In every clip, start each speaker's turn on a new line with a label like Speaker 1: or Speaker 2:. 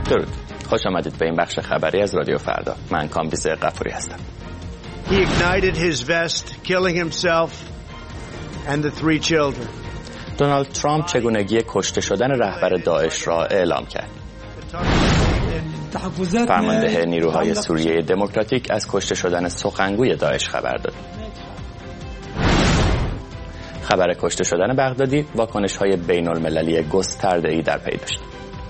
Speaker 1: درود. خوش آمدید به این بخش خبری از رادیو فردا. من کامبیز غفوری هستم.
Speaker 2: He ignited his vest, killing himself and the 3 children.
Speaker 1: دونالد ترامپ چگونگی کشته شدن رهبر داعش را اعلام کرد. فرمانده نیروهای سوریه دموکراتیک از کشته شدن سخنگوی داعش خبر داد. خبر کشته شدن بغدادی واکنش‌های بین‌المللی گسترده‌ای در پی داشت.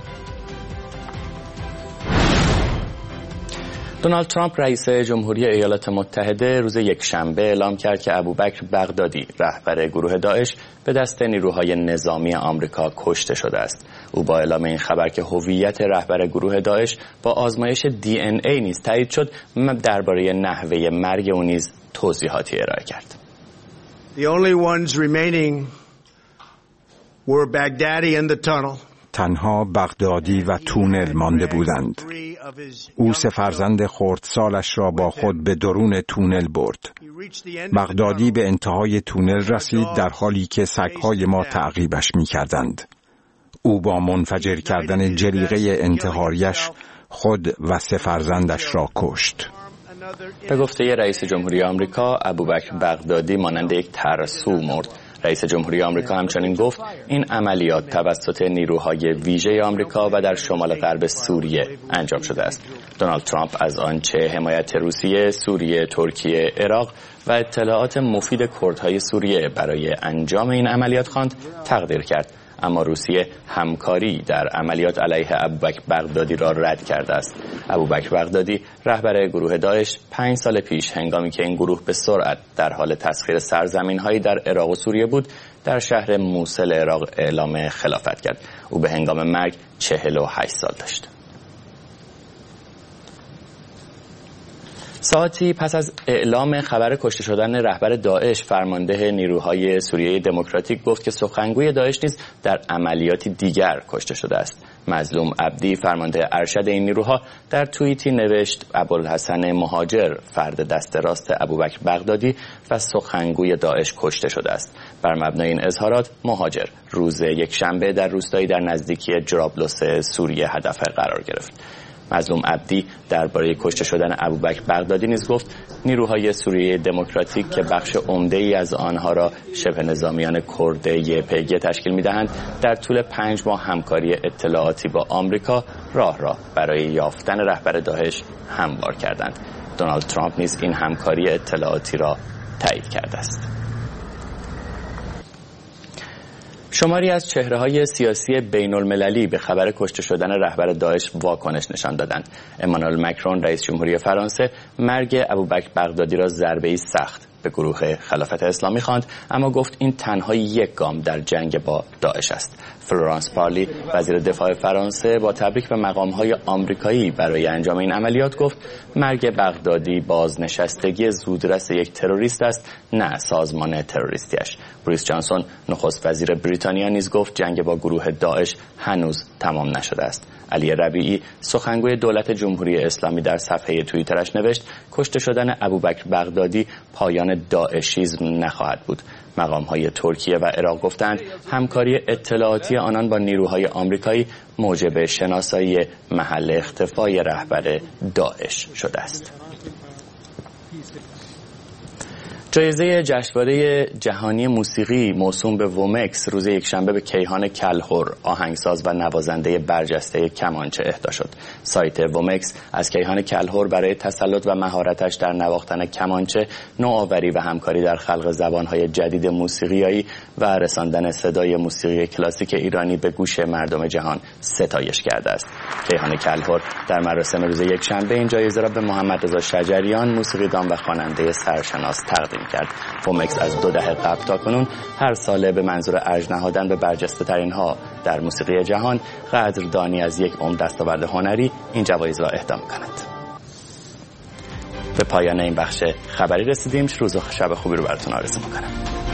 Speaker 1: دونالد ترامپ رئیس جمهوری ایالات متحده روز یکشنبه اعلام کرد که ابوبکر بغدادی رهبر گروه داعش به دست نیروهای نظامی آمریکا کشته شده است. او با اعلام این خبر که هویت رهبر گروه داعش با آزمایش DNA نیز تایید شد، درباره نحوه مرگ او نیز توضیحاتی ارائه کرد.
Speaker 2: The only ones remaining were Baghdadi in the tunnel.
Speaker 3: تنها بغدادی و تونل مانده بودند. او 3 فرزند خردسالش را با خود به درون تونل برد. بغدادی به انتهای تونل رسید در حالی که سگ‌های ما تعقیبش می‌کردند. او با منفجر کردن جلیقه انتحاریش خود و 3 فرزندش را کشت.
Speaker 1: به گفته رئیس جمهوری آمریکا، ابوبکر بغدادی مانند یک ترسو مرد. رئیس جمهوری آمریکا همچنین گفت این عملیات توسط نیروهای ویژه آمریکا و در شمال غرب سوریه انجام شده است. دونالد ترامپ از آنچه حمایت روسیه، سوریه، ترکیه، عراق و اطلاعات مفید کردهای سوریه برای انجام این عملیات خواند تقدیر کرد، اما روسیه همکاری در عملیات علیه ابوبکر بغدادی را رد کرده است. ابوبکر بغدادی رهبر گروه داعش 5 سال پیش هنگامی که این گروه به سرعت در حال تسخیر سرزمین‌هایی در عراق و سوریه بود، در شهر موصل عراق اعلام خلافت کرد. او به هنگام مرگ 48 سال داشت. ساعتی پس از اعلام خبر کشته شدن رهبر داعش، فرمانده نیروهای سوریه دموکراتیک گفت که سخنگوی داعش نیز در عملیاتی دیگر کشته شده است. مظلوم عبدی، فرمانده ارشد این نیروها، در توییتی نوشت ابوالحسن مهاجر، فرد دست راست ابوبکر بغدادی و سخنگوی داعش کشته شده است. بر مبنای این اظهارات، مهاجر روز یکشنبه در روستایی در نزدیکی جرابلس سوریه هدف قرار گرفت. مظلوم عبدی درباره کشته شدن ابوبکر بغدادی نیز گفت نیروهای سوریه دموکراتیک که بخش عمده‌ای از آنها را شبه نظامیان کرد YPG تشکیل می‌دهند، در طول 5 ماه همکاری اطلاعاتی با آمریکا راه برای یافتن رهبر داعش هموار کردند. دونالد ترامپ نیز این همکاری اطلاعاتی را تایید کرده است. شماری از چهره‌های سیاسی بین‌المللی به خبر کشته شدن رهبر داعش واکنش نشان دادند. امانوئل مکرون، رئیس جمهوری فرانسه، مرگ ابوبکر بغدادی را ضربه‌ای سخت به گروه خلافت اسلامی خواند، اما گفت این تنها یک گام در جنگ با داعش است. فلورانس پارلی، وزیر دفاع فرانسه، با تبریک به مقام‌های آمریکایی برای انجام این عملیات گفت مرگ بغدادی بازنشستگی زودرس یک تروریست است، نه سازمان تروریستیش. بوریس جانسون، نخست وزیر بریتانیا، نیز گفت جنگ با گروه داعش هنوز تمام نشده است. علی ربیعی، سخنگوی دولت جمهوری اسلامی، در صفحه توییترش نوشت کشته شدن ابوبکر بغدادی پایان داعشیسم نخواهد بود. مقام‌های ترکیه و عراق گفتند همکاری اطلاعاتی آنان با نیروهای آمریکایی موجب شناسایی محل اختفای رهبر داعش شده است. جایزه جشنواره جهانی موسیقی موسوم به وومکس روز یکشنبه به کیهان کلهر، آهنگساز و نوازنده برجسته کمانچه، اهدا شد. سایت وومکس از کیهان کلهر برای تسلط و مهارتش در نواختن کمانچه، نوآوری و همکاری در خلق زبانهای جدید موسیقیایی و رساندن صدای موسیقی کلاسیک ایرانی به گوش مردم جهان ستایش کرده است. کیهان کلهر در مراسم روز یکشنبه این جایزه را به محمد رضا شجریان، موسیقیدان و خواننده سرشناس تقدیم کرد. وومکس از 2 دهه قبل تا کنون هر ساله به منظور ارج نهادن به برجسته ترین ها در موسیقی جهان قدردانی از یک عمر دستاورد هنری این جوایز را اهدا می‌کند. به پایان این بخش خبری رسیدیم. روز و شب خوبی رو براتون آرزو می‌کنم.